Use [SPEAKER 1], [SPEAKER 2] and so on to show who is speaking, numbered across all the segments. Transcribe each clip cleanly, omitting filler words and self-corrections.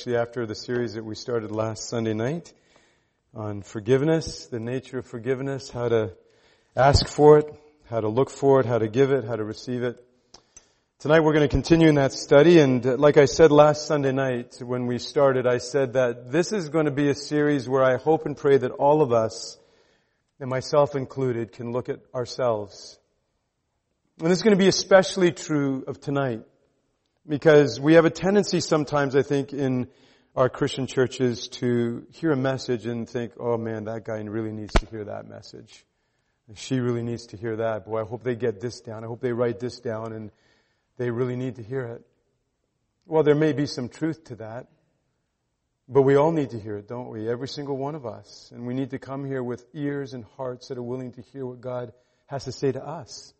[SPEAKER 1] especially after the series that we started last Sunday night on forgiveness, the nature of forgiveness, how to ask for it, how to look for it, how to give it, how to receive it. Tonight we're going to continue in that study, and like I said last Sunday night when we started, I said that this is going to be a series where I hope and pray that all of us, and myself included, can look at ourselves. And this is going to be especially true of tonight, because we have a tendency sometimes, I think, in our Christian churches to hear a message and think, oh man, that guy really needs to hear that message. She really needs to hear that. Boy, I hope they get this down. I hope they write this down, and they really need to hear it. Well, there may be some truth to that, but we all need to hear it, don't we? Every single one of us. And we need to come here with ears and hearts that are willing to hear what God has to say to us.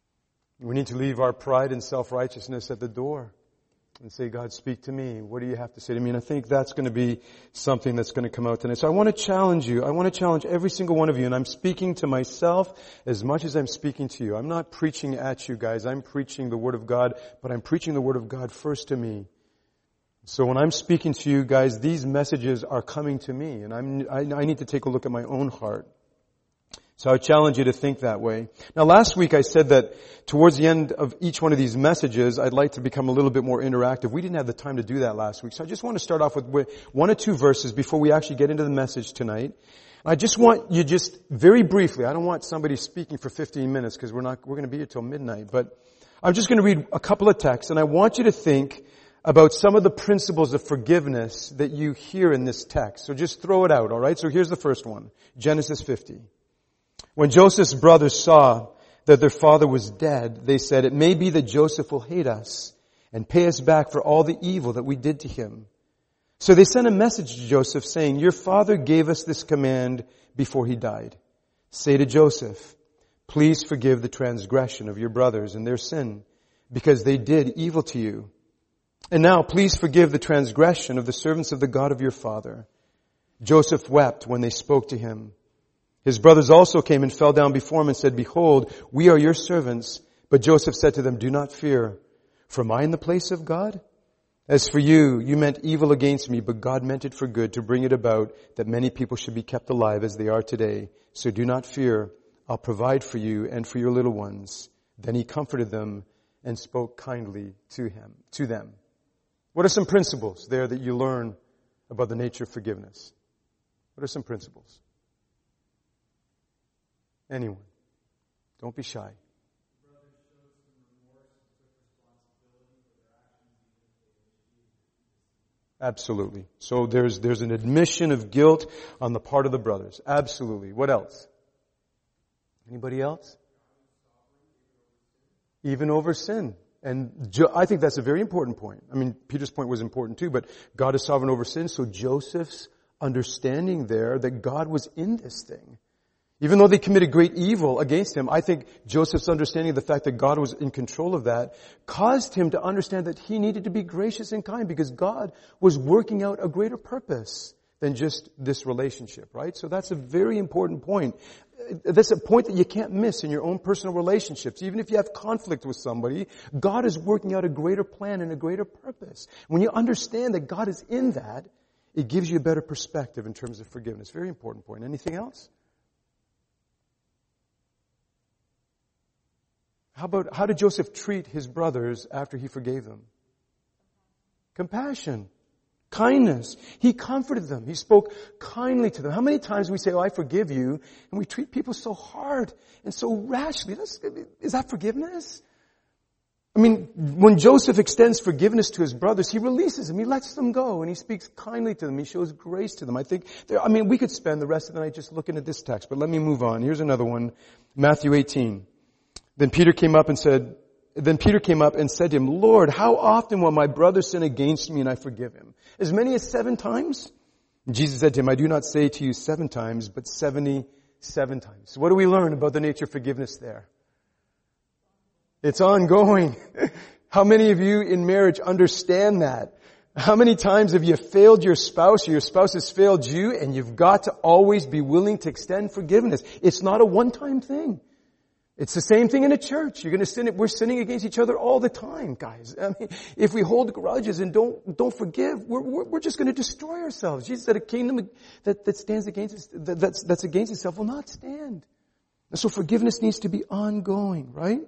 [SPEAKER 1] We need to leave our pride and self-righteousness at the door and say, God, speak to me. What do you have to say to me? And I think that's going to be something that's going to come out tonight. So I want to challenge you. I want to challenge every single one of you. And I'm speaking to myself as much as I'm speaking to you. I'm not preaching at you guys. I'm preaching the Word of God, but I'm preaching the Word of God first to me. So when I'm speaking to you guys, these messages are coming to me. And I need to take a look at my own heart. So I challenge you to think that way. Now last week I said that towards the end of each one of these messages, I'd like to become a little bit more interactive. We didn't have the time to do that last week. So I just want to start off with one or two verses before we actually get into the message tonight. I just want you just very briefly, I don't want somebody speaking for 15 minutes because we're going to be here till midnight, but I'm just going to read a couple of texts and I want you to think about some of the principles of forgiveness that you hear in this text. So just throw it out, alright? So here's the first one. Genesis 50. When Joseph's brothers saw that their father was dead, they said, it may be that Joseph will hate us and pay us back for all the evil that we did to him. So they sent a message to Joseph saying, your father gave us this command before he died. Say to Joseph, please forgive the transgression of your brothers and their sin, because they did evil to you. And now please forgive the transgression of the servants of the God of your father. Joseph wept when they spoke to him. His brothers also came and fell down before him and said, behold, we are your servants. But Joseph said to them, do not fear, for am I in the place of God? As for you, you meant evil against me, but God meant it for good to bring it about that many people should be kept alive as they are today. So do not fear, I'll provide for you and for your little ones. Then he comforted them and spoke kindly to them. What are some principles there that you learn about the nature of forgiveness? What are some principles? Anyone. Don't be shy. Absolutely. So there's an admission of guilt on the part of the brothers. Absolutely. What else? Anybody else? Even over sin. And I think that's a very important point. I mean, Peter's point was important too, but God is sovereign over sin. So Joseph's understanding there that God was in this thing. Even though they committed great evil against him, I think Joseph's understanding of the fact that God was in control of that caused him to understand that he needed to be gracious and kind because God was working out a greater purpose than just this relationship, right? So that's a very important point. That's a point that you can't miss in your own personal relationships. Even if you have conflict with somebody, God is working out a greater plan and a greater purpose. When you understand that God is in that, it gives you a better perspective in terms of forgiveness. Very important point. Anything else? How did Joseph treat his brothers after he forgave them? Compassion. Kindness. He comforted them. He spoke kindly to them. How many times we say, oh, I forgive you, and we treat people so hard and so rashly. Is that forgiveness? I mean, when Joseph extends forgiveness to his brothers, he releases them. He lets them go, and he speaks kindly to them. He shows grace to them. We could spend the rest of the night just looking at this text, but let me move on. Here's another one. Matthew 18. Then Peter came up and said to him, Lord, how often will my brother sin against me and I forgive him? As many as 7 times? And Jesus said to him, I do not say to you 7 times, but 77 times. So what do we learn about the nature of forgiveness there? It's ongoing. How many of you in marriage understand that? How many times have you failed your spouse or your spouse has failed you, and you've got to always be willing to extend forgiveness? It's not a one-time thing. It's the same thing in a church. You're going to sin. We're sinning against each other all the time, guys. I mean, if we hold grudges and don't forgive, we're just going to destroy ourselves. Jesus said a kingdom that stands against us, that's against itself will not stand. And so forgiveness needs to be ongoing, right?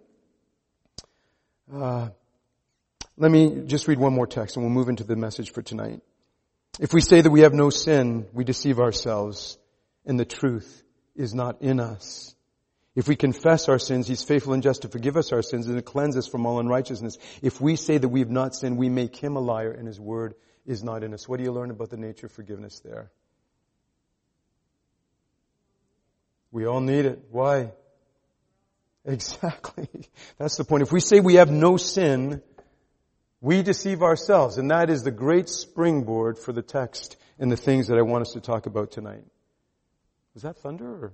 [SPEAKER 1] Let me just read one more text and we'll move into the message for tonight. If we say that we have no sin, we deceive ourselves and the truth is not in us. If we confess our sins, He's faithful and just to forgive us our sins and to cleanse us from all unrighteousness. If we say that we have not sinned, we make Him a liar and His word is not in us. What do you learn about the nature of forgiveness there? We all need it. Why? Exactly. That's the point. If we say we have no sin, we deceive ourselves. And that is the great springboard for the text and the things that I want us to talk about tonight. Was that thunder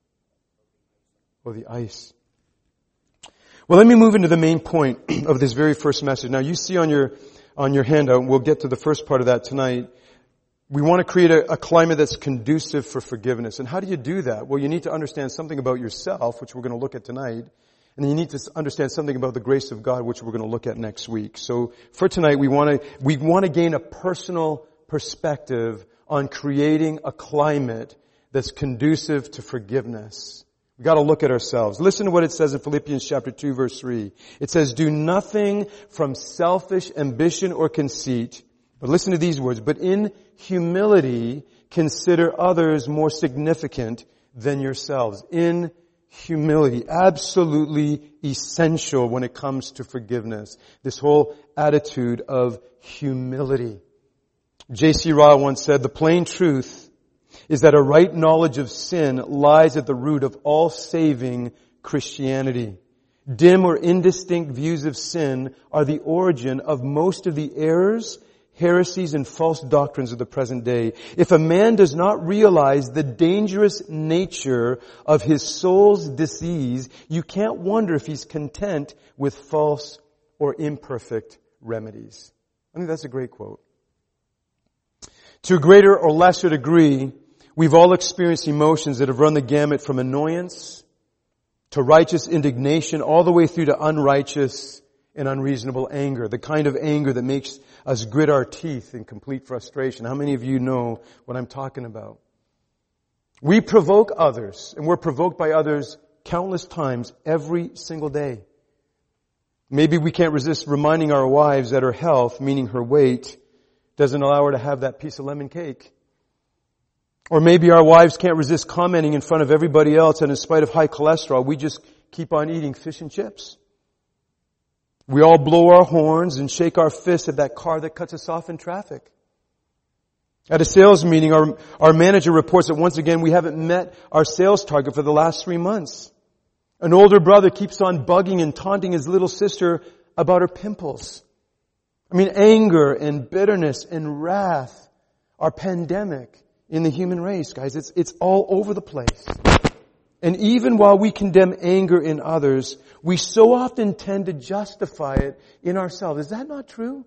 [SPEAKER 1] or the ice? Well, let me move into the main point of this very first message. Now, you see on your handout, we'll get to the first part of that tonight. We want to create a climate that's conducive for forgiveness. And how do you do that? Well, you need to understand something about yourself, which we're going to look at tonight. And then you need to understand something about the grace of God, which we're going to look at next week. So for tonight, we want to gain a personal perspective on creating a climate that's conducive to forgiveness. We've got to look at ourselves. Listen to what it says in Philippians chapter 2, verse 3. It says, do nothing from selfish ambition or conceit, but listen to these words, but in humility consider others more significant than yourselves. In humility, absolutely essential when it comes to forgiveness. This whole attitude of humility. J.C. Ryle once said, the plain truth is that a right knowledge of sin lies at the root of all saving Christianity. Dim or indistinct views of sin are the origin of most of the errors, heresies, and false doctrines of the present day. If a man does not realize the dangerous nature of his soul's disease, you can't wonder if he's content with false or imperfect remedies. I think that's a great quote. To a greater or lesser degree, we've all experienced emotions that have run the gamut from annoyance to righteous indignation all the way through to unrighteous and unreasonable anger. The kind of anger that makes us grit our teeth in complete frustration. How many of you know what I'm talking about? We provoke others, and we're provoked by others countless times every single day. Maybe we can't resist reminding our wives that her health, meaning her weight, doesn't allow her to have that piece of lemon cake. Or maybe our wives can't resist commenting in front of everybody else, and in spite of high cholesterol, we just keep on eating fish and chips. We all blow our horns and shake our fists at that car that cuts us off in traffic. At a sales meeting, our manager reports that once again we haven't met our sales target for the last 3 months. An older brother keeps on bugging and taunting his little sister about her pimples. I mean, anger and bitterness and wrath are pandemic in the human race, guys. It's all over the place. And even while we condemn anger in others, we so often tend to justify it in ourselves. Is that not true?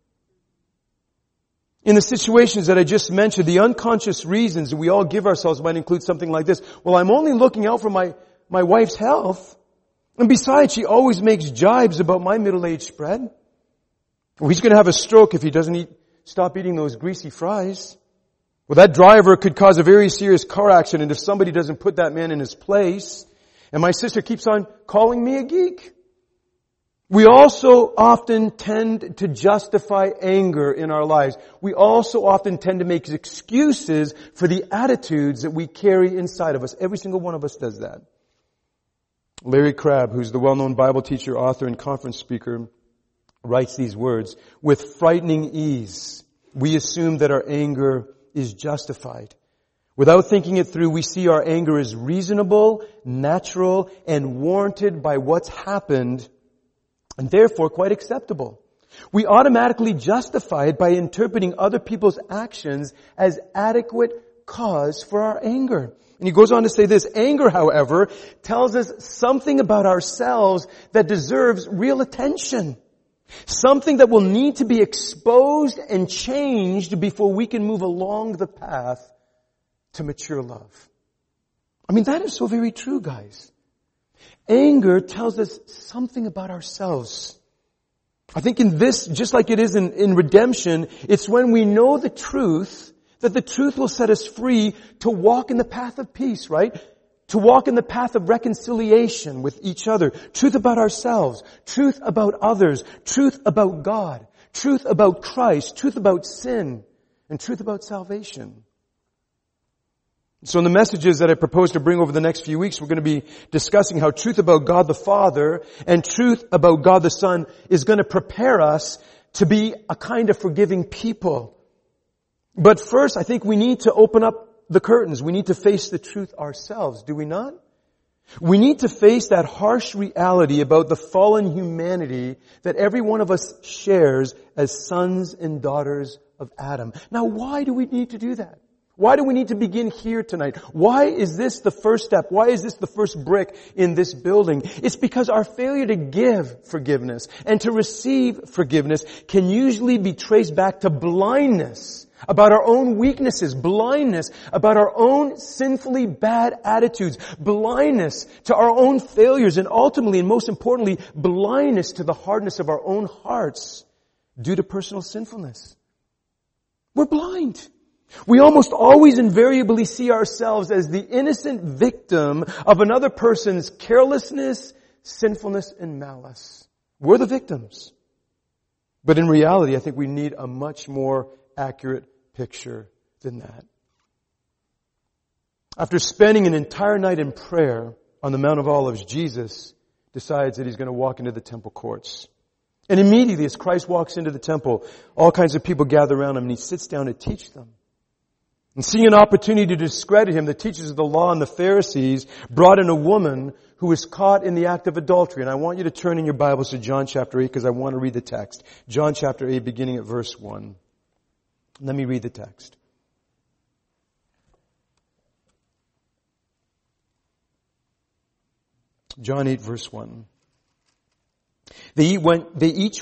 [SPEAKER 1] In the situations that I just mentioned, the unconscious reasons that we all give ourselves might include something like this. Well, I'm only looking out for my wife's health. And besides, she always makes jibes about my middle-aged spread. Well, he's going to have a stroke if he doesn't stop eating those greasy fries. Well, that driver could cause a very serious car accident if somebody doesn't put that man in his place. And my sister keeps on calling me a geek. We also often tend to justify anger in our lives. We also often tend to make excuses for the attitudes that we carry inside of us. Every single one of us does that. Larry Crabb, who's the well-known Bible teacher, author, and conference speaker, writes these words, with frightening ease, we assume that our anger is justified. Without thinking it through, we see our anger as reasonable, natural, and warranted by what's happened, and therefore quite acceptable. We automatically justify it by interpreting other people's actions as adequate cause for our anger. And he goes on to say this, anger, however, tells us something about ourselves that deserves real attention. Something that will need to be exposed and changed before we can move along the path to mature love. I mean, that is so very true, guys. Anger tells us something about ourselves. I think in this, just like it is in redemption, it's when we know the truth, that the truth will set us free to walk in the path of peace, right? To walk in the path of reconciliation with each other. Truth about ourselves. Truth about others. Truth about God. Truth about Christ. Truth about sin. And truth about salvation. So in the messages that I propose to bring over the next few weeks, we're going to be discussing how truth about God the Father and truth about God the Son is going to prepare us to be a kind of forgiving people. But first, I think we need to open up the curtains. We need to face the truth ourselves, do we not? We need to face that harsh reality about the fallen humanity that every one of us shares as sons and daughters of Adam. Now, why do we need to do that? Why do we need to begin here tonight? Why is this the first step? Why is this the first brick in this building? It's because our failure to give forgiveness and to receive forgiveness can usually be traced back to blindness about our own weaknesses, blindness about our own sinfully bad attitudes, blindness to our own failures, and ultimately, and most importantly, blindness to the hardness of our own hearts due to personal sinfulness. We're blind. We almost always invariably see ourselves as the innocent victim of another person's carelessness, sinfulness, and malice. We're the victims. But in reality, I think we need a much more accurate picture than that. After spending an entire night in prayer on the Mount of Olives, Jesus decides that he's going to walk into the temple courts. And immediately as Christ walks into the temple, all kinds of people gather around him and he sits down to teach them. And seeing an opportunity to discredit him, the teachers of the law and the Pharisees brought in a woman who was caught in the act of adultery. And I want you to turn in your Bibles to John chapter 8 because I want to read the text. John chapter 8 beginning at verse 1. Let me read the text. John 8 verse 1. They went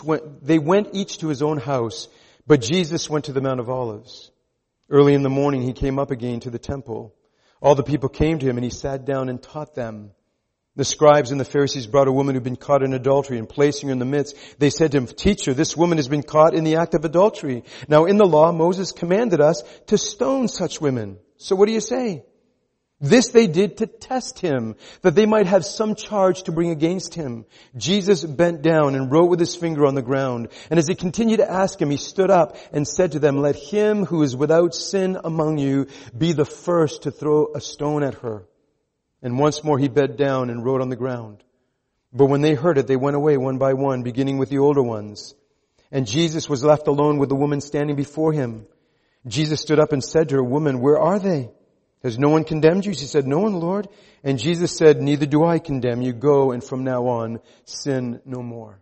[SPEAKER 1] each to his own house, but Jesus went to the Mount of Olives. Early in the morning he came up again to the temple. All the people came to him and he sat down and taught them. The scribes and the Pharisees brought a woman who had been caught in adultery, and placing her in the midst, they said to him, "Teacher, this woman has been caught in the act of adultery. Now in the law, Moses commanded us to stone such women. So what do you say?" This they did to test him, that they might have some charge to bring against him. Jesus bent down and wrote with his finger on the ground. And as they continued to ask him, he stood up and said to them, "Let him who is without sin among you be the first to throw a stone at her." And once more he bent down and wrote on the ground. But when they heard it, they went away one by one, beginning with the older ones. And Jesus was left alone with the woman standing before him. Jesus stood up and said to her, "Woman, where are they? Has no one condemned you?" She said, "No one, Lord." And Jesus said, "Neither do I condemn you. Go, and from now on, sin no more."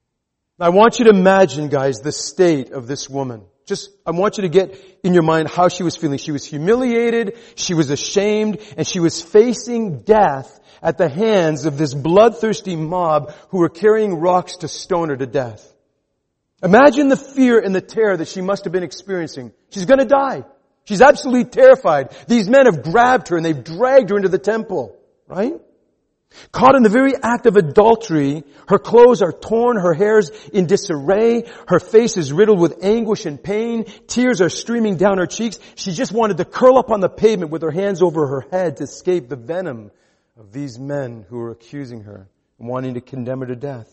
[SPEAKER 1] I want you to imagine, guys, the state of this woman. I want you to get in your mind how she was feeling. She was humiliated, she was ashamed, and she was facing death at the hands of this bloodthirsty mob who were carrying rocks to stone her to death. Imagine the fear and the terror that she must have been experiencing. She's going to die. She's absolutely terrified. These men have grabbed her and they've dragged her into the temple, right? Caught in the very act of adultery, her clothes are torn, her hair's in disarray, her face is riddled with anguish and pain, tears are streaming down her cheeks. She just wanted to curl up on the pavement with her hands over her head to escape the venom of these men who were accusing her and wanting to condemn her to death.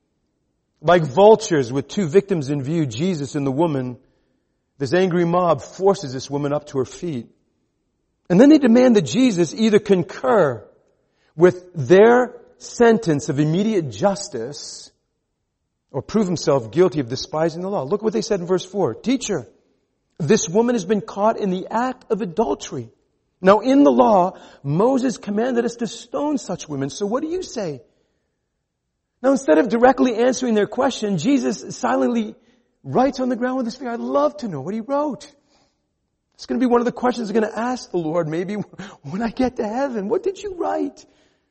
[SPEAKER 1] Like vultures with two victims in view, Jesus and the woman, this angry mob forces this woman up to her feet. And then they demand that Jesus either concur with their sentence of immediate justice or prove himself guilty of despising the law. Look what they said in verse 4. "Teacher, this woman has been caught in the act of adultery. Now in the law, Moses commanded us to stone such women. So what do you say?" Now instead of directly answering their question, Jesus silently writes on the ground with his finger. I'd love to know what he wrote. It's going to be one of the questions I'm going to ask the Lord maybe when I get to heaven. What did you write?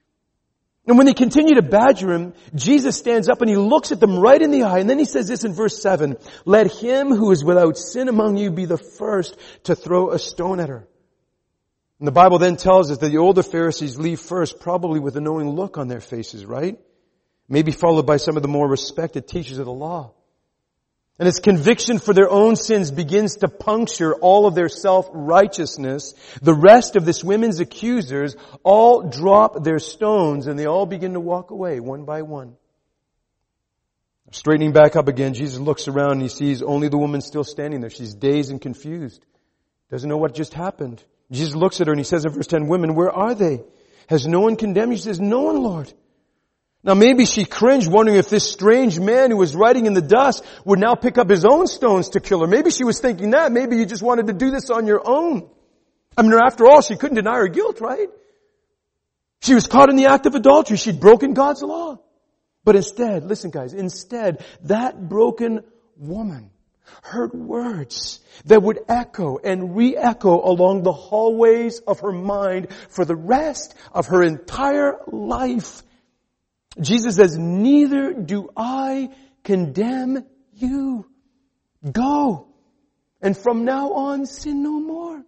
[SPEAKER 1] And when they continue to badger him, Jesus stands up and he looks at them right in the eye. And then he says this in verse 7, "Let him who is without sin among you be the first to throw a stone at her." And the Bible then tells us that the older Pharisees leave first, probably with a knowing look on their faces, right? Maybe followed by some of the more respected teachers of the law. And as conviction for their own sins begins to puncture all of their self-righteousness, the rest of this women's accusers all drop their stones and they all begin to walk away one by one. Straightening back up again, Jesus looks around and he sees only the woman still standing there. She's dazed and confused. Doesn't know what just happened. Jesus looks at her and he says in verse 10, "Women, where are they? Has no one condemned you?" She says, "No one, Lord." Now maybe she cringed, wondering if this strange man who was writing in the dust would now pick up his own stones to kill her. Maybe she was thinking that. Maybe you just wanted to do this on your own. I mean, after all, she couldn't deny her guilt, right? She was caught in the act of adultery. She'd broken God's law. But instead, listen guys, instead, that broken woman heard words that would echo and re-echo along the hallways of her mind for the rest of her entire life. Jesus says, "Neither do I condemn you. Go, and from now on sin no more."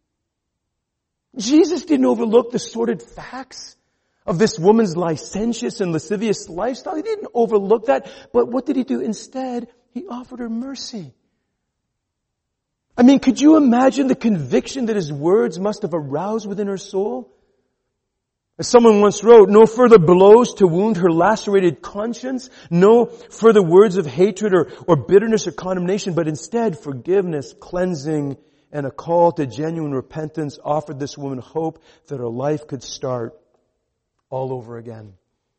[SPEAKER 1] Jesus didn't overlook the sordid facts of this woman's licentious and lascivious lifestyle. He didn't overlook that. But what did he do? Instead, he offered her mercy. I mean, could you imagine the conviction that his words must have aroused within her soul? As someone once wrote, no further blows to wound her lacerated conscience, no further words of hatred or bitterness or condemnation, but instead forgiveness, cleansing, and a call to genuine repentance offered this woman hope that her life could start all over again.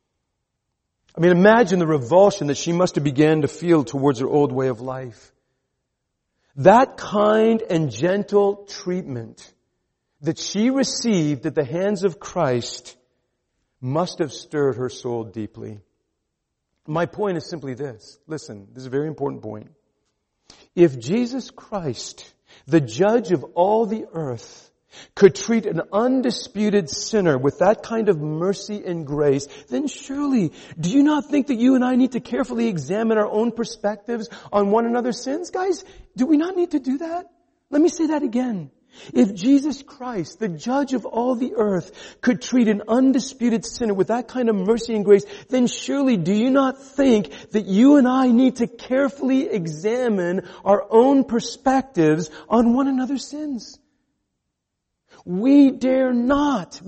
[SPEAKER 1] I mean, imagine the revulsion that she must have began to feel towards her old way of life. That kind and gentle treatment that she received at the hands of Christ must have stirred her soul deeply. My point is simply this. Listen, this is a very important point. If Jesus Christ, the judge of all the earth, could treat an undisputed sinner with that kind of mercy and grace, then surely, do you not think that you and I need to carefully examine our own perspectives on one another's sins? Guys, do we not need to do that? Let me say that again. If Jesus Christ, the judge of all the earth, could treat an undisputed sinner with that kind of mercy and grace, then surely do you not think that you and I need to carefully examine our own perspectives on one another's sins? We dare not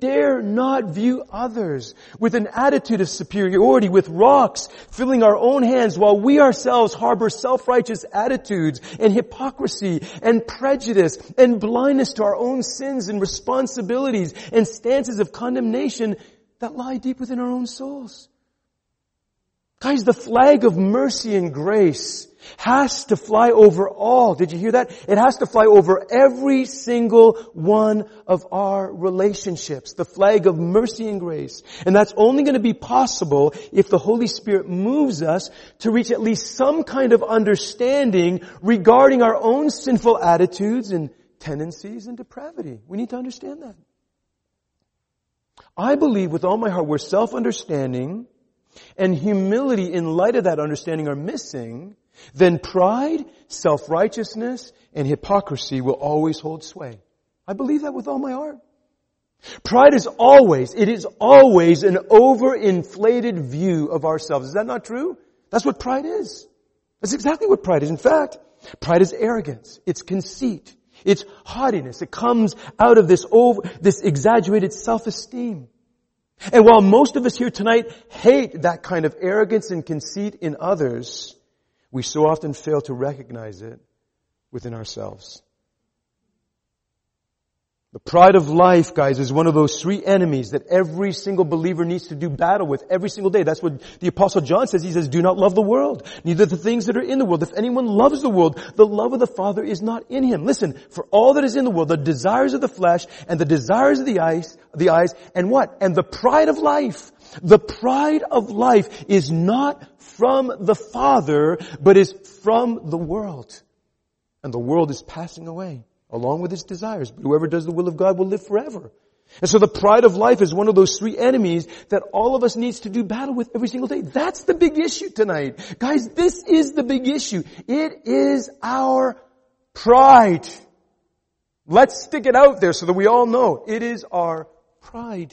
[SPEAKER 1] view others with an attitude of superiority, with rocks filling our own hands while we ourselves harbor self-righteous attitudes and hypocrisy and prejudice and blindness to our own sins and responsibilities and stances of condemnation that lie deep within our own souls. Guys, the flag of mercy and grace has to fly over all. Did you hear that? It has to fly over every single one of our relationships. The flag of mercy and grace. And that's only going to be possible if the Holy Spirit moves us to reach at least some kind of understanding regarding our own sinful attitudes and tendencies and depravity. We need to understand that. I believe with all my heart where self-understanding and humility in light of that understanding are missing, then pride, self-righteousness, and hypocrisy will always hold sway. I believe that with all my heart. Pride is always an overinflated view of ourselves. Is that not true? That's what pride is. That's exactly what pride is. In fact, pride is arrogance. It's conceit. It's haughtiness. It comes out of this exaggerated self-esteem. And while most of us here tonight hate that kind of arrogance and conceit in others, we so often fail to recognize it within ourselves. The pride of life, guys, is one of those three enemies that every single believer needs to do battle with every single day. That's what the Apostle John says. He says, do not love the world, neither the things that are in the world. If anyone loves the world, the love of the Father is not in him. Listen, for all that is in the world, the desires of the flesh and the desires of the eyes, and what? And the pride of life. The pride of life is not from the Father, but is from the world. And the world is passing away, along with its desires. But whoever does the will of God will live forever. And so the pride of life is one of those three enemies that all of us needs to do battle with every single day. That's the big issue tonight. Guys, this is the big issue. It is our pride. Let's stick it out there so that we all know. It is our pride.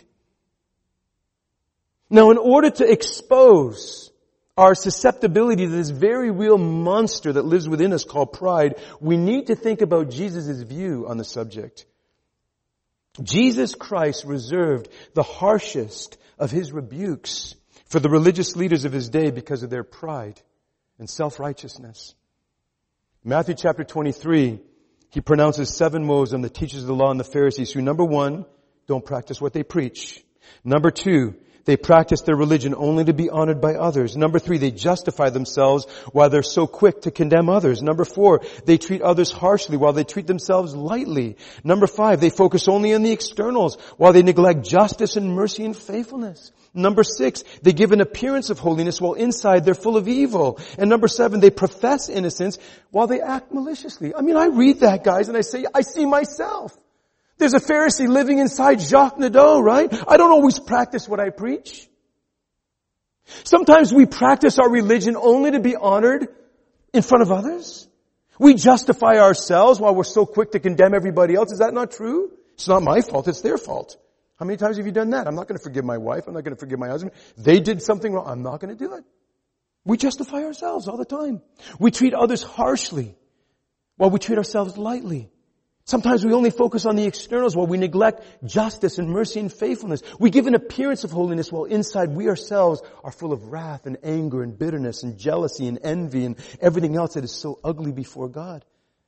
[SPEAKER 1] Now, in order to expose our susceptibility to this very real monster that lives within us called pride, we need to think about Jesus' view on the subject. Jesus Christ reserved the harshest of his rebukes for the religious leaders of his day because of their pride and self-righteousness. Matthew chapter 23, he pronounces 7 woes on the teachers of the law and the Pharisees who, number 1, don't practice what they preach. Number 2, they practice their religion only to be honored by others. Number 3, they justify themselves while they're so quick to condemn others. Number 4, they treat others harshly while they treat themselves lightly. Number 5, they focus only on the externals while they neglect justice and mercy and faithfulness. Number 6, they give an appearance of holiness while inside they're full of evil. And number 7, they profess innocence while they act maliciously. I mean, I read that, guys, and I say, I see myself. There's a Pharisee living inside Jacques Nadeau, right? I don't always practice what I preach. Sometimes we practice our religion only to be honored in front of others. We justify ourselves while we're so quick to condemn everybody else. Is that not true? It's not my fault, it's their fault. How many times have you done that? I'm not going to forgive my wife. I'm not going to forgive my husband. They did something wrong. I'm not going to do it. We justify ourselves all the time. We treat others harshly while we treat ourselves lightly. Sometimes we only focus on the externals while we neglect justice and mercy and faithfulness. We give an appearance of holiness while inside we ourselves are full of wrath and anger and bitterness and jealousy and envy and everything else that is so ugly before God.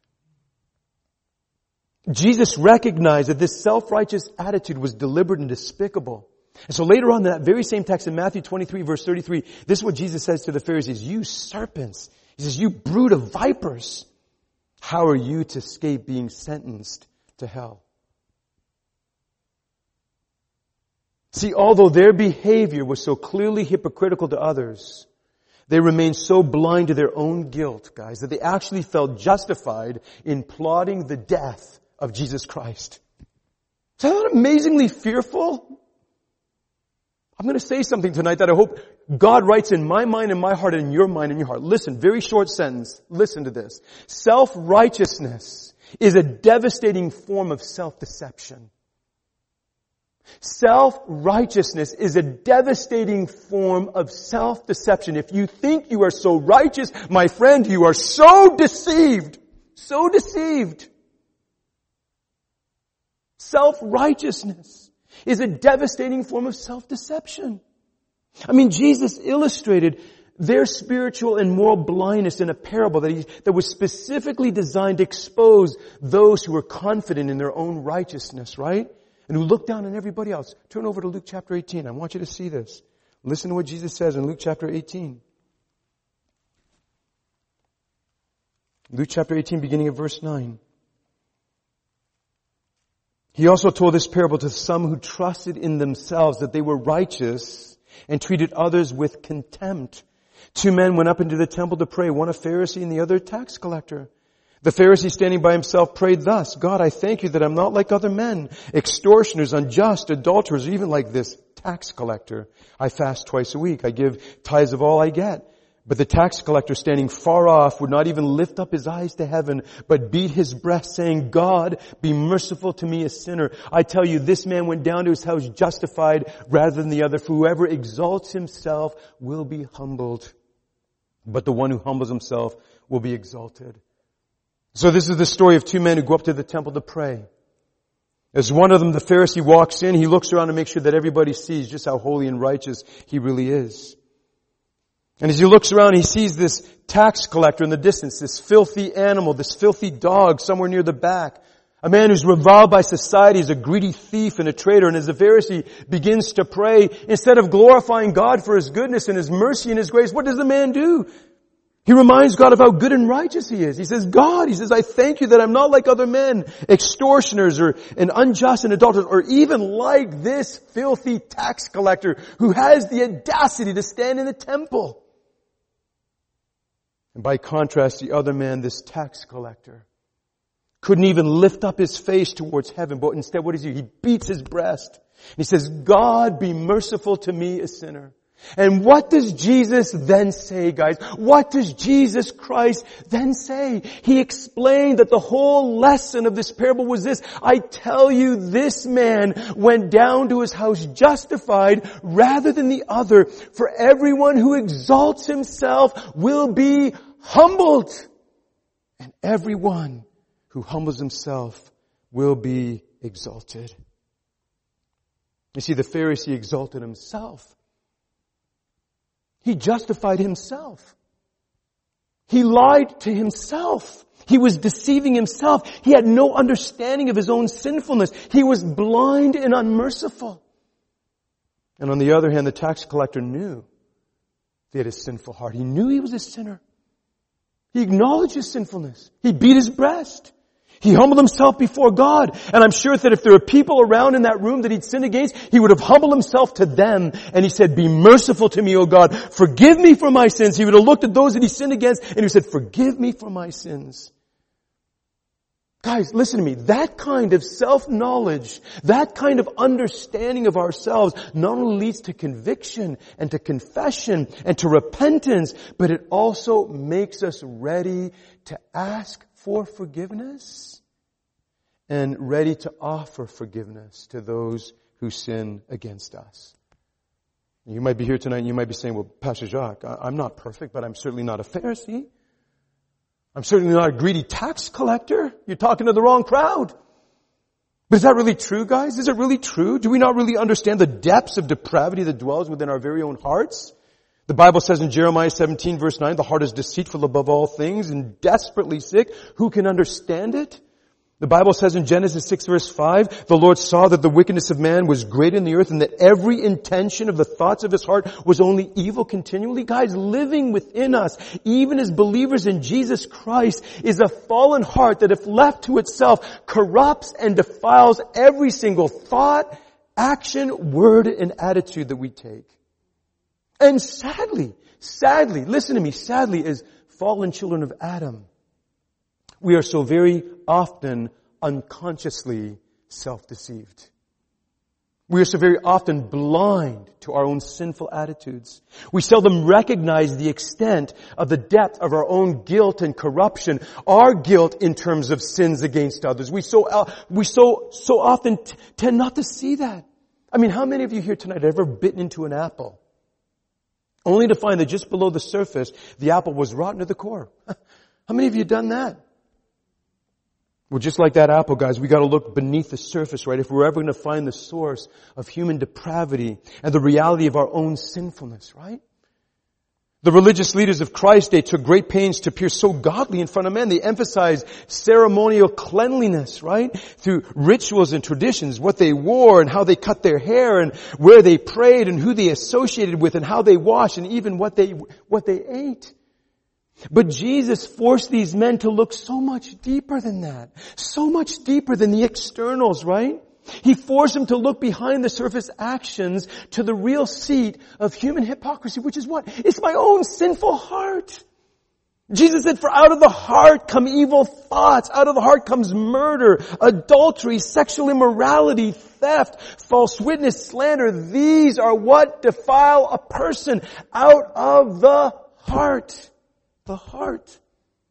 [SPEAKER 1] Jesus recognized that this self-righteous attitude was deliberate and despicable. And so later on in that very same text in Matthew 23 verse 33, this is what Jesus says to the Pharisees, you serpents. He says, you brood of vipers. How are you to escape being sentenced to hell? See, although their behavior was so clearly hypocritical to others, they remained so blind to their own guilt, guys, that they actually felt justified in plotting the death of Jesus Christ. Is that not amazingly fearful? I'm going to say something tonight that I hope God writes in my mind and my heart and in your mind and your heart. Listen, very short sentence. Listen to this. Self-righteousness is a devastating form of self-deception. Self-righteousness is a devastating form of self-deception. If you think you are so righteous, my friend, you are so deceived. So deceived. Self-righteousness is a devastating form of self-deception. I mean, Jesus illustrated their spiritual and moral blindness in a parable that was specifically designed to expose those who were confident in their own righteousness, right? And who look down on everybody else. Turn over to Luke chapter 18. I want you to see this. Listen to what Jesus says in Luke chapter 18. Luke chapter 18, beginning of verse 9. He also told this parable to some who trusted in themselves that they were righteous and treated others with contempt. 2 men went up into the temple to pray, one a Pharisee and the other a tax collector. The Pharisee standing by himself prayed thus, God, I thank you that I'm not like other men, extortioners, unjust, adulterers, or even like this tax collector. I fast twice a week. I give tithes of all I get. But the tax collector standing far off would not even lift up his eyes to heaven, but beat his breast saying, God, be merciful to me, a sinner. I tell you, this man went down to his house justified rather than the other. For whoever exalts himself will be humbled, but the one who humbles himself will be exalted. So this is the story of 2 men who go up to the temple to pray. As one of them, the Pharisee, walks in, he looks around to make sure that everybody sees just how holy and righteous he really is. And as he looks around, he sees this tax collector in the distance, this filthy animal, this filthy dog somewhere near the back. A man who's reviled by society as a greedy thief and a traitor. And as the Pharisee begins to pray, instead of glorifying God for His goodness and His mercy and His grace, what does the man do? He reminds God of how good and righteous he is. He says, God, he says, I thank you that I'm not like other men, extortioners and unjust and adulterers, or even like this filthy tax collector who has the audacity to stand in the temple. And by contrast, the other man, this tax collector, couldn't even lift up his face towards heaven, but instead what does he do? He beats his breast. He says, God, be merciful to me, a sinner. And what does Jesus then say, guys? What does Jesus Christ then say? He explained that the whole lesson of this parable was this. I tell you, this man went down to his house justified rather than the other. For everyone who exalts himself will be humbled. And everyone who humbles himself will be exalted. You see, the Pharisee exalted himself. He justified himself. He lied to himself. He was deceiving himself. He had no understanding of his own sinfulness. He was blind and unmerciful. And on the other hand, the tax collector knew he had a sinful heart. He knew he was a sinner. He acknowledged his sinfulness. He beat his breast. He humbled himself before God. And I'm sure that if there were people around in that room that he'd sinned against, he would have humbled himself to them. And he said, be merciful to me, O God. Forgive me for my sins. He would have looked at those that he sinned against and he said, forgive me for my sins. Guys, listen to me. That kind of self-knowledge, that kind of understanding of ourselves not only leads to conviction and to confession and to repentance, but it also makes us ready to ask for forgiveness and ready to offer forgiveness to those who sin against us. You might be here tonight and you might be saying, well, Pastor Jacques, I'm not perfect, but I'm certainly not a Pharisee. I'm certainly not a greedy tax collector. You're talking to the wrong crowd. But is that really true, guys? Is it really true? Do we not really understand the depths of depravity that dwells within our very own hearts? The Bible says in Jeremiah 17 verse 9, the heart is deceitful above all things and desperately sick. Who can understand it? The Bible says in Genesis 6 verse 5, the Lord saw that the wickedness of man was great in the earth and that every intention of the thoughts of his heart was only evil continually. Guys, living within us, even as believers in Jesus Christ, is a fallen heart that if left to itself corrupts and defiles every single thought, action, word, and attitude that we take. And sadly, listen to me, sadly, as fallen children of Adam, we are so very often unconsciously self-deceived. We are so very often blind to our own sinful attitudes. We seldom recognize the extent of the depth of our own guilt and corruption, our guilt in terms of sins against others. We so often tend not to see that. I mean, how many of you here tonight have ever bitten into an apple only to find that just below the surface, the apple was rotten to the core? How many of you have done that? Well, just like that apple, guys, we got to look beneath the surface, right? If we're ever going to find the source of human depravity and the reality of our own sinfulness, right? The religious leaders of Christ's day took great pains to appear so godly in front of men. They emphasized ceremonial cleanliness, right? Through rituals and traditions, what they wore and how they cut their hair and where they prayed and who they associated with and how they washed and even what they ate. But Jesus forced these men to look so much deeper than that. So much deeper than the externals, right? He forced them to look behind the surface actions to the real seat of human hypocrisy, which is what? It's my own sinful heart. Jesus said, for out of the heart come evil thoughts. Out of the heart comes murder, adultery, sexual immorality, theft, false witness, slander. These are what defile a person out of the heart. The heart.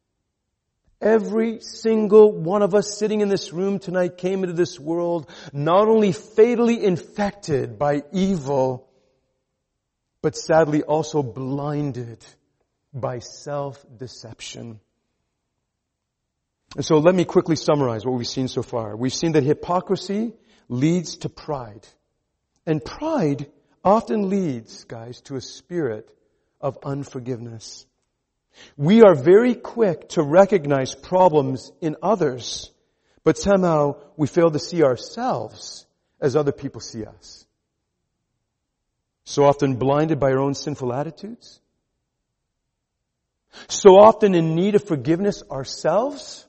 [SPEAKER 1] Every single one of us sitting in this room tonight came into this world not only fatally infected by evil, but sadly also blinded by self-deception. And so let me quickly summarize what we've seen so far. We've seen that hypocrisy leads to pride. And pride often leads, guys, to a spirit of unforgiveness. We are very quick to recognize problems in others, but somehow we fail to see ourselves as other people see us. So often blinded by our own sinful attitudes. So often in need of forgiveness ourselves.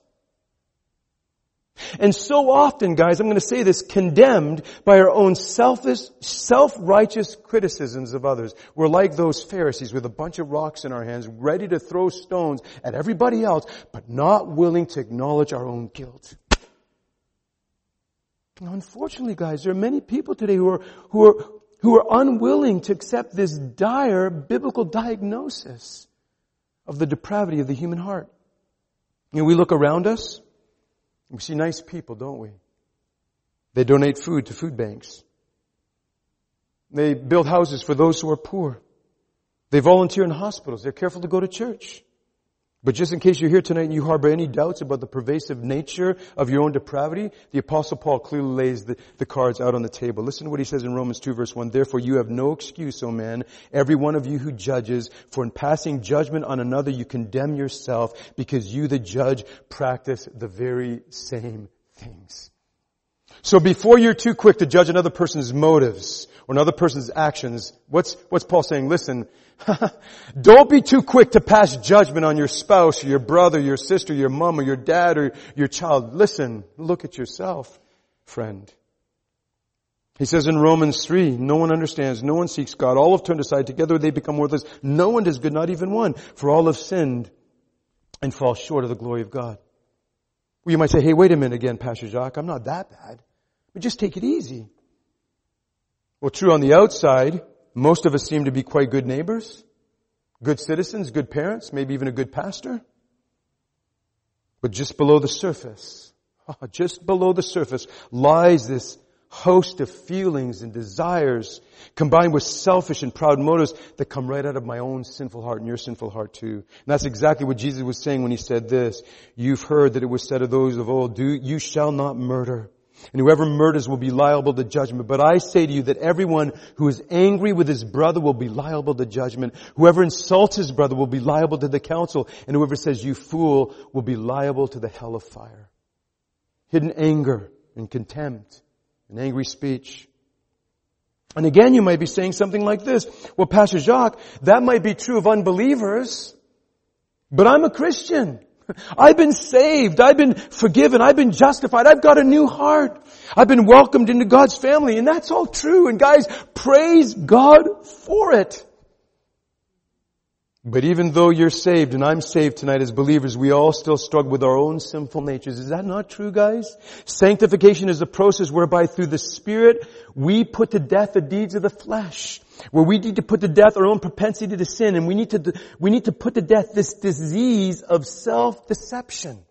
[SPEAKER 1] And so often, guys, I'm going to say this, condemned by our own self-righteous criticisms of others. We're like those Pharisees with a bunch of rocks in our hands, ready to throw stones at everybody else, but not willing to acknowledge our own guilt. Now, unfortunately, guys, there are many people today who who are unwilling to accept this dire biblical diagnosis of the depravity of the human heart. You know, we look around us, and we see nice people, don't we? They donate food to food banks. They build houses for those who are poor. They volunteer in hospitals. They're careful to go to church. But just in case you're here tonight and you harbor any doubts about the pervasive nature of your own depravity, the Apostle Paul clearly lays the cards out on the table. Listen to what he says in Romans 2 verse 1. Therefore you have no excuse, O man, every one of you who judges, for in passing judgment on another you condemn yourself, because you, the judge, practice the very same things. So before you're too quick to judge another person's motives or another person's actions, what's Paul saying? Listen, don't be too quick to pass judgment on your spouse, or your brother, your sister, your mom, or your dad, or your child. Listen, look at yourself, friend. He says in Romans 3, no one understands, no one seeks God. All have turned aside. Together they become worthless. No one does good, not even one. For all have sinned and fall short of the glory of God. Well, you might say, hey, wait a minute again, Pastor Jacques. I'm not that bad. But just take it easy. Well, true on the outside, most of us seem to be quite good neighbors, good citizens, good parents, maybe even a good pastor. But just below the surface, lies this host of feelings and desires combined with selfish and proud motives that come right out of my own sinful heart and your sinful heart too. And that's exactly what Jesus was saying when he said this. You've heard that it was said of those of old, you shall not murder. And whoever murders will be liable to judgment. But I say to you that everyone who is angry with his brother will be liable to judgment. Whoever insults his brother will be liable to the council. And whoever says, you fool, will be liable to the hell of fire. Hidden anger and contempt and angry speech. And again, you might be saying something like this. Well, Pastor Jacques, that might be true of unbelievers, but I'm a Christian. I've been saved. I've been forgiven. I've been justified. I've got a new heart. I've been welcomed into God's family. And that's all true. And guys, praise God for it. But even though you're saved and I'm saved tonight as believers, we all still struggle with our own sinful natures. Is that not true, guys? Sanctification is a process whereby through the Spirit we put to death the deeds of the flesh. Where we need to put to death our own propensity to sin, and we need to put to death this disease of self-deception.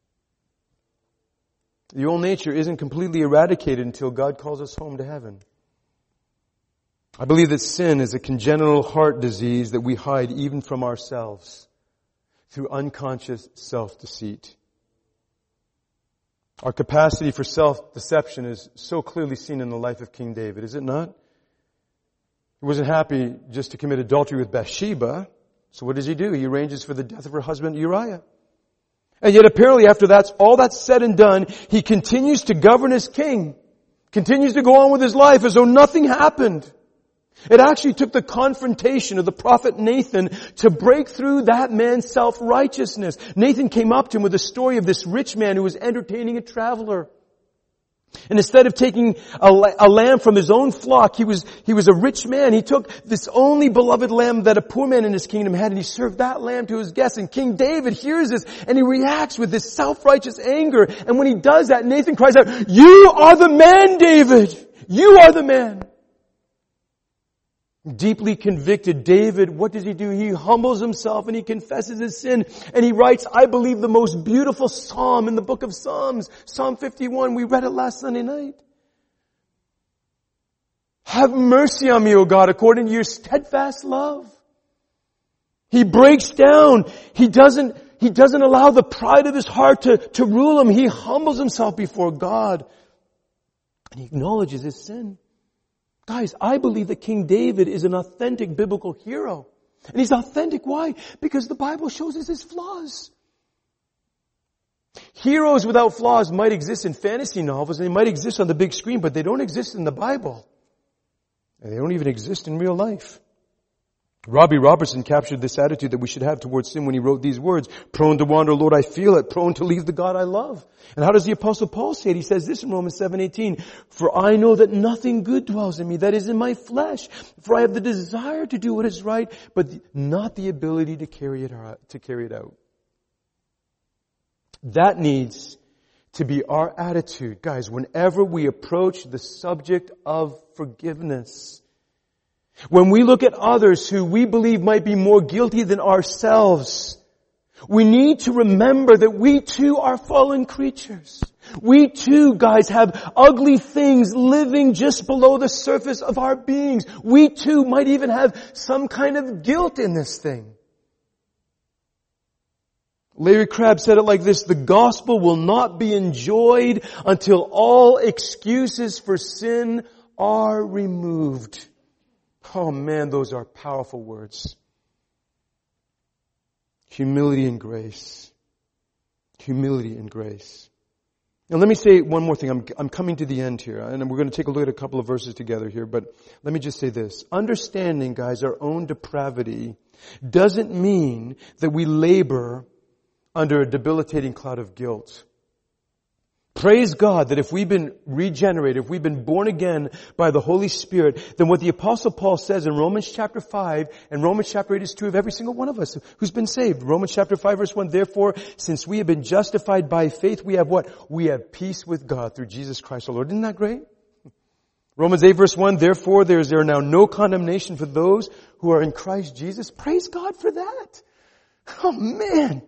[SPEAKER 1] The old nature isn't completely eradicated until God calls us home to heaven. I believe that sin is a congenital heart disease that we hide even from ourselves through unconscious self-deceit. Our capacity for self-deception is so clearly seen in the life of King David, is it not? He wasn't happy just to commit adultery with Bathsheba. So what does he do? He arranges for the death of her husband Uriah. And yet apparently after all that's said and done, he continues to govern as king. Continues to go on with his life as though nothing happened. It actually took the confrontation of the prophet Nathan to break through that man's self-righteousness. Nathan came up to him with the story of this rich man who was entertaining a traveler. And instead of taking a lamb from his own flock, he was a rich man. He took this only beloved lamb that a poor man in his kingdom had, and he served that lamb to his guests. And King David hears this, and he reacts with this self-righteous anger. And when he does that, Nathan cries out, "You are the man, David! You are the man!" Deeply convicted, David, what does he do? He humbles himself and he confesses his sin. And he writes, I believe, the most beautiful psalm in the book of Psalms. Psalm 51. We read it last Sunday night. Have mercy on me, O God, according to your steadfast love. He breaks down. He doesn't allow the pride of his heart to rule him. He humbles himself before God. And he acknowledges his sin. Guys, I believe that King David is an authentic biblical hero. And he's authentic. Why? Because the Bible shows us his flaws. Heroes without flaws might exist in fantasy novels, and they might exist on the big screen, but they don't exist in the Bible. And they don't even exist in real life. Robbie Robertson captured this attitude that we should have towards sin when he wrote these words, prone to wander, Lord, I feel it, prone to leave the God I love. And how does the Apostle Paul say it? He says this in Romans 7:18, for I know that nothing good dwells in me, that is in my flesh. For I have the desire to do what is right, but not the ability to carry it out. That needs to be our attitude, guys, whenever we approach the subject of forgiveness. When we look at others who we believe might be more guilty than ourselves, we need to remember that we too are fallen creatures. We too, guys, have ugly things living just below the surface of our beings. We too might even have some kind of guilt in this thing. Larry Crabb said it like this: the gospel will not be enjoyed until all excuses for sin are removed. Oh man, those are powerful words. Humility and grace. Humility and grace. Now let me say one more thing. I'm coming to the end here, and we're going to take a look at a couple of verses together here, but let me just say this. Understanding, guys, our own depravity doesn't mean that we labor under a debilitating cloud of guilt. Praise God that if we've been regenerated, if we've been born again by the Holy Spirit, then what the Apostle Paul says in Romans chapter 5 and Romans chapter 8 is true of every single one of us who's been saved. Romans chapter 5 verse 1, therefore, since we have been justified by faith, we have what? We have peace with God through Jesus Christ our Lord. Isn't that great? Romans 8 verse 1, therefore there are now no condemnation for those who are in Christ Jesus. Praise God for that. Oh man.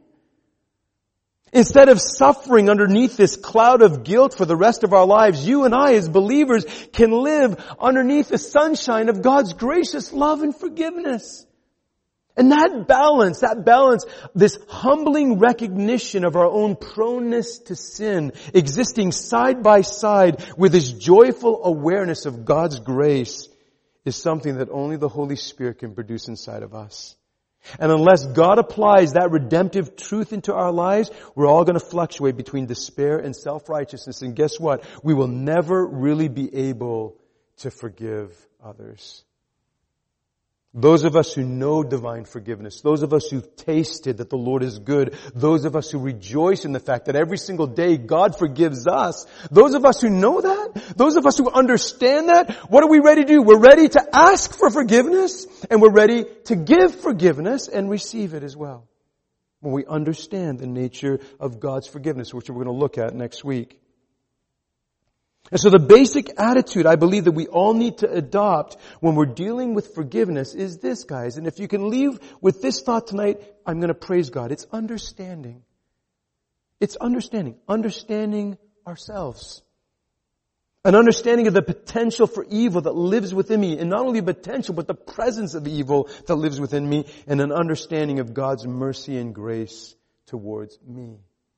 [SPEAKER 1] Instead of suffering underneath this cloud of guilt for the rest of our lives, you and I as believers can live underneath the sunshine of God's gracious love and forgiveness. And that balance, this humbling recognition of our own proneness to sin, existing side by side with this joyful awareness of God's grace, is something that only the Holy Spirit can produce inside of us. And unless God applies that redemptive truth into our lives, we're all going to fluctuate between despair and self-righteousness. And guess what? We will never really be able to forgive others. Those of us who know divine forgiveness, those of us who've tasted that the Lord is good, those of us who rejoice in the fact that every single day God forgives us, those of us who know that, those of us who understand that, what are we ready to do? We're ready to ask for forgiveness, and we're ready to give forgiveness and receive it as well. When we understand the nature of God's forgiveness, which we're going to look at next week. And so the basic attitude I believe that we all need to adopt when we're dealing with forgiveness is this, guys. And if you can leave with this thought tonight, I'm going to praise God. It's understanding. It's understanding. Understanding ourselves. An understanding of the potential for evil that lives within me. And not only potential, but the presence of evil that lives within me. And an understanding of God's mercy and grace towards me.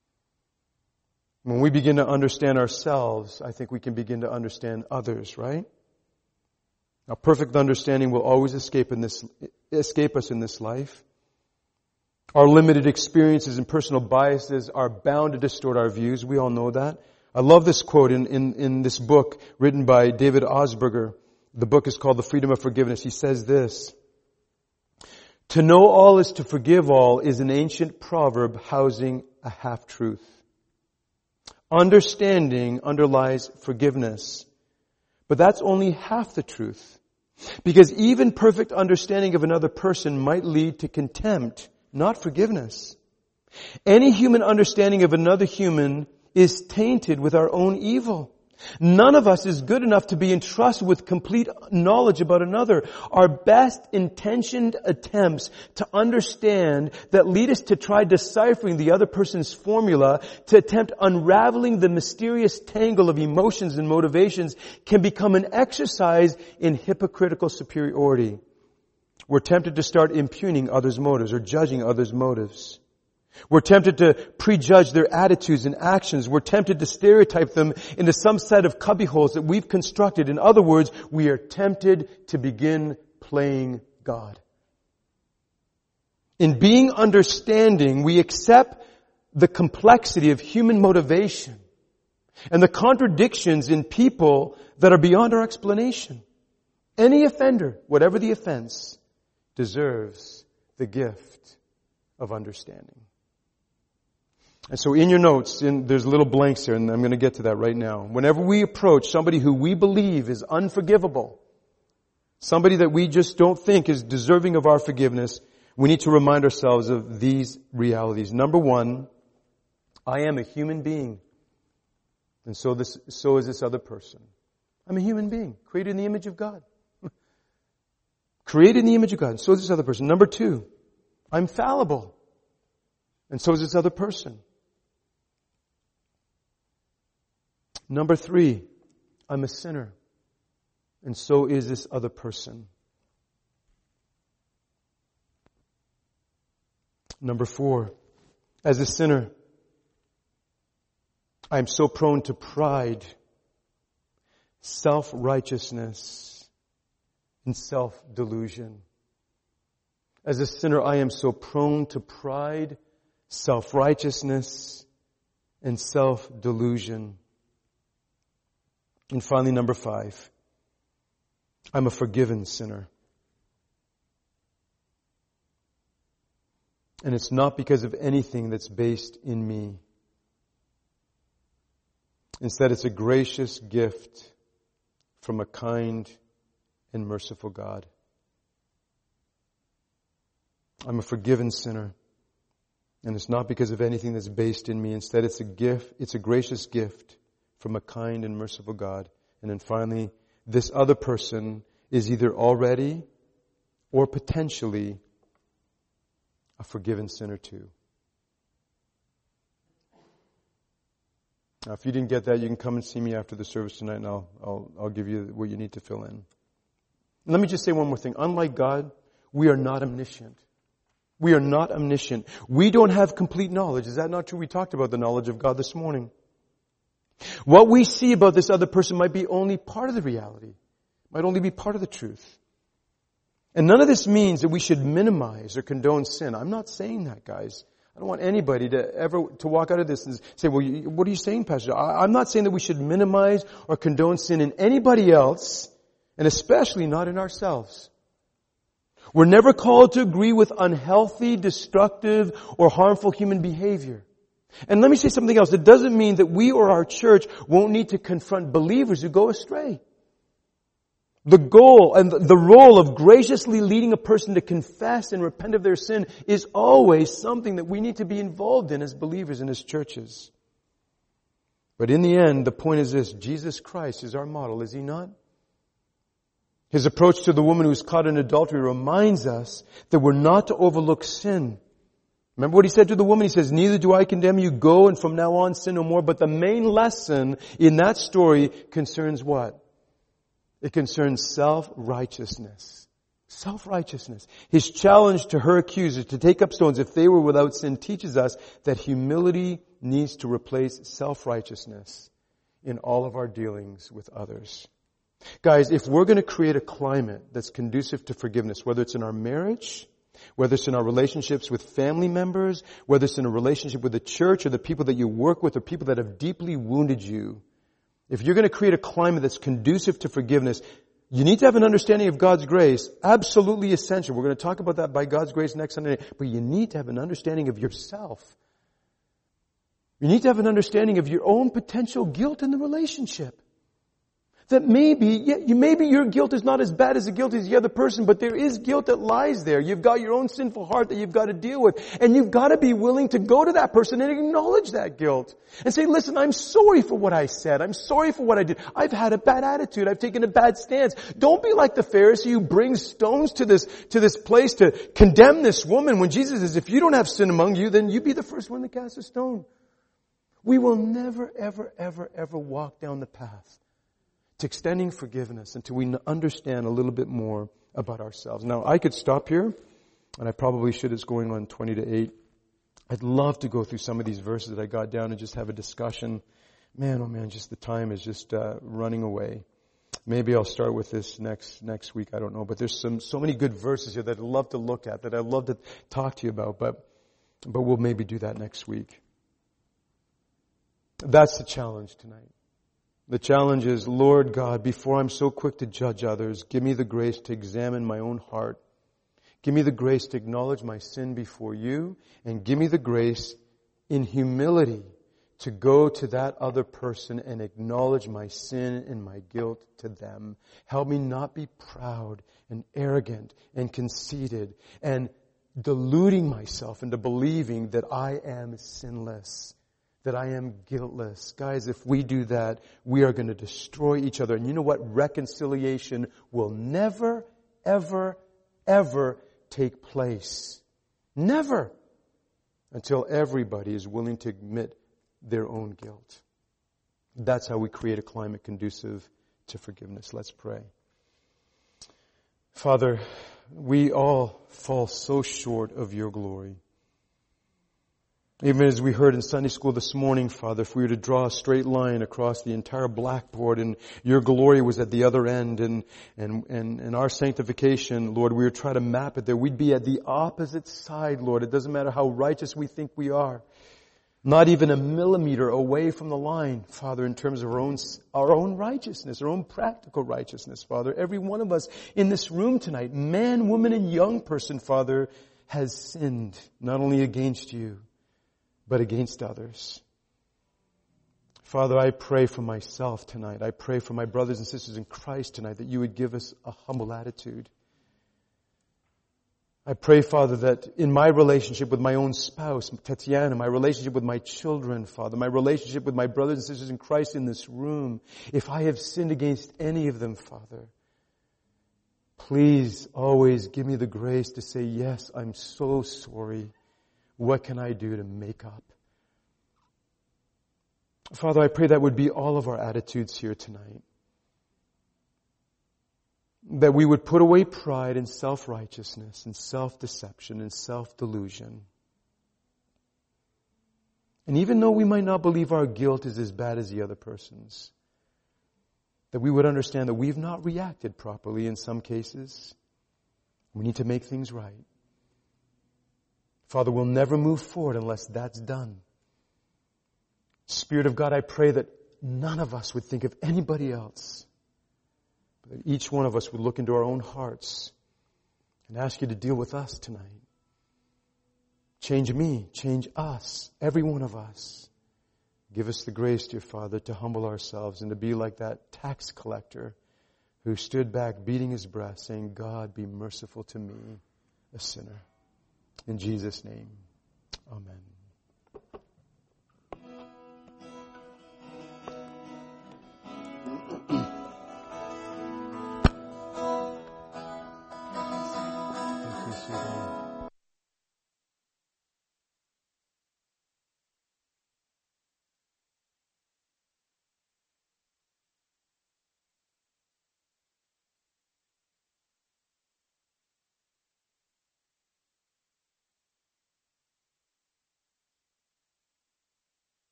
[SPEAKER 1] When we begin to understand ourselves, I think we can begin to understand others, right? Now, perfect understanding will always escape us in this life. Our limited experiences and personal biases are bound to distort our views. We all know that. I love this quote in this book written by David Osberger. The book is called The Freedom of Forgiveness. He says this: "To know all is to forgive all is an ancient proverb housing a half-truth. Understanding underlies forgiveness. But that's only half the truth. Because even perfect understanding of another person might lead to contempt, not forgiveness. Any human understanding of another human is tainted with our own evil. None of us is good enough to be entrusted with complete knowledge about another. Our best intentioned attempts to understand that lead us to try deciphering the other person's formula, to attempt unraveling the mysterious tangle of emotions and motivations, can become an exercise in hypocritical superiority. We're tempted to start impugning others' motives or judging others' motives. We're tempted to prejudge their attitudes and actions. We're tempted to stereotype them into some set of cubbyholes that we've constructed. In other words, we are tempted to begin playing God. In being understanding, we accept the complexity of human motivation and the contradictions in people that are beyond our explanation. Any offender, whatever the offense, deserves the gift of understanding. And so in your notes, there's little blanks here, and I'm going to get to that right now. Whenever we approach somebody who we believe is unforgivable, somebody that we just don't think is deserving of our forgiveness, we need to remind ourselves of these realities. Number one, I am a human being. And so is this other person. I'm a human being, created in the image of God. Created in the image of God, and so is this other person. Number 2, I'm fallible, and so is this other person. Number 3, I'm a sinner, and so is this other person. Number 4, as a sinner, I'm so prone to pride, self-righteousness, and self-delusion. As a sinner, I am so prone to pride, self-righteousness, and self-delusion. And finally, number 5, I'm a forgiven sinner. And it's not because of anything that's based in me. Instead, it's a gracious gift from a kind and merciful God. I'm a forgiven sinner. And it's not because of anything that's based in me. Instead, it's a gift. It's a gracious gift from a kind and merciful God. And then finally, this other person is either already or potentially a forgiven sinner too. Now, if you didn't get that, you can come and see me after the service tonight, and I'll give you what you need to fill in. And let me just say one more thing. Unlike God, we are not omniscient. We are not omniscient. We don't have complete knowledge. Is that not true? We talked about the knowledge of God this morning. What we see about this other person might be only part of the reality. Might only be part of the truth. And none of this means that we should minimize or condone sin. I'm not saying that, guys. I don't want anybody to walk out of this and say, well, what are you saying, Pastor? I'm not saying that we should minimize or condone sin in anybody else, and especially not in ourselves. We're never called to agree with unhealthy, destructive, or harmful human behavior. And let me say something else. It doesn't mean that we or our church won't need to confront believers who go astray. The goal and the role of graciously leading a person to confess and repent of their sin is always something that we need to be involved in as believers and as churches. But in the end, the point is this: Jesus Christ is our model, is He not? His approach to the woman who was caught in adultery reminds us that we're not to overlook sin. Remember what He said to the woman? He says, neither do I condemn you. Go and from now on sin no more. But the main lesson in that story concerns what? It concerns self-righteousness. Self-righteousness. His challenge to her accusers to take up stones if they were without sin teaches us that humility needs to replace self-righteousness in all of our dealings with others. Guys, if we're going to create a climate that's conducive to forgiveness, whether it's in our marriage, whether it's in our relationships with family members, whether it's in a relationship with the church or the people that you work with or people that have deeply wounded you, if you're going to create a climate that's conducive to forgiveness, you need to have an understanding of God's grace. Absolutely essential. We're going to talk about that by God's grace next Sunday. But you need to have an understanding of yourself. You need to have an understanding of your own potential guilt in the relationship. That maybe your guilt is not as bad as the guilt as the other person, but there is guilt that lies there. You've got your own sinful heart that you've got to deal with. And you've got to be willing to go to that person and acknowledge that guilt. And say, listen, I'm sorry for what I said. I'm sorry for what I did. I've had a bad attitude. I've taken a bad stance. Don't be like the Pharisee who brings stones to this place to condemn this woman when Jesus says, if you don't have sin among you, then you be the first one to cast a stone. We will never, ever, ever, ever walk down the path to extending forgiveness until we understand a little bit more about ourselves. Now, I could stop here, and I probably should. It's going on 20 to 8. I'd love to go through some of these verses that I got down and just have a discussion. Man, oh man, just the time is just running away. Maybe I'll start with this next week. I don't know. But there's so many good verses here that I'd love to look at, that I'd love to talk to you about. But we'll maybe do that next week. That's the challenge tonight. The challenge is, Lord God, before I'm so quick to judge others, give me the grace to examine my own heart. Give me the grace to acknowledge my sin before you, and give me the grace in humility to go to that other person and acknowledge my sin and my guilt to them. Help me not be proud and arrogant and conceited and deluding myself into believing that I am sinless, that I am guiltless. Guys, if we do that, we are going to destroy each other. And you know what? Reconciliation will never, ever, ever take place. Never. Until everybody is willing to admit their own guilt. That's how we create a climate conducive to forgiveness. Let's pray. Father, we all fall so short of your glory. Even as we heard in Sunday school this morning, Father, if we were to draw a straight line across the entire blackboard and your glory was at the other end and our sanctification, Lord, we would try to map it there. We'd be at the opposite side, Lord. It doesn't matter how righteous we think we are. Not even a millimeter away from the line, Father, in terms of our own righteousness, our own practical righteousness, Father. Every one of us in this room tonight, man, woman, and young person, Father, has sinned, not only against you, but against others. Father, I pray for myself tonight. I pray for my brothers and sisters in Christ tonight that you would give us a humble attitude. I pray, Father, that in my relationship with my own spouse, Tatiana, my relationship with my children, Father, my relationship with my brothers and sisters in Christ in this room, if I have sinned against any of them, Father, please always give me the grace to say, yes, I'm so sorry. What can I do to make up? Father, I pray that would be all of our attitudes here tonight. That we would put away pride and self-righteousness and self-deception and self-delusion. And even though we might not believe our guilt is as bad as the other person's, that we would understand that we've not reacted properly in some cases. We need to make things right. Father, we'll never move forward unless that's done. Spirit of God, I pray that none of us would think of anybody else, but that each one of us would look into our own hearts and ask you to deal with us tonight. Change me, change us, every one of us. Give us the grace, dear Father, to humble ourselves and to be like that tax collector who stood back beating his breast saying, God, be merciful to me, a sinner. In Jesus' name, amen.